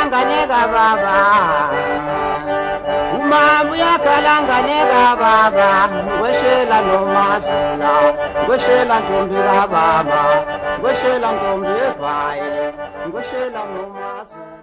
uyakalanganeka baba umama uyakalanganeka baba ngweshela nomazula ngweshela ntombi kababa ngweshela ntombi evaye ngweshela nomazula